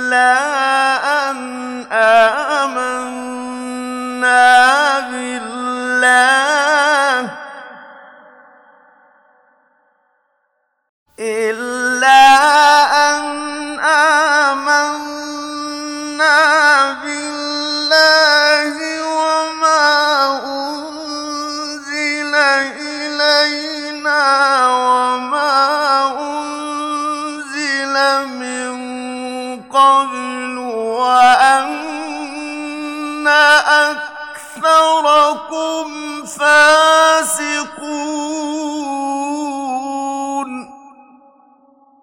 أن آمنا بالله وما أنزل إلينا وما أنزل من قبل وأن أكثركم فاسقون